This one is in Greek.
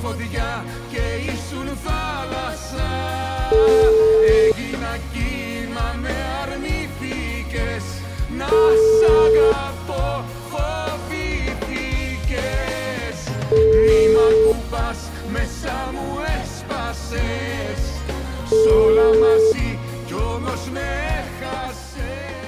φωτιά και ήσουν θάλασσα. Έγινα κύμα, με αρνηθήκες, να σ' αγαπώ φοβήθηκες. Μη μ' ακουπάς, μέσα μου έσπασες, σ' όλα μαζί κι όμως με έχασες.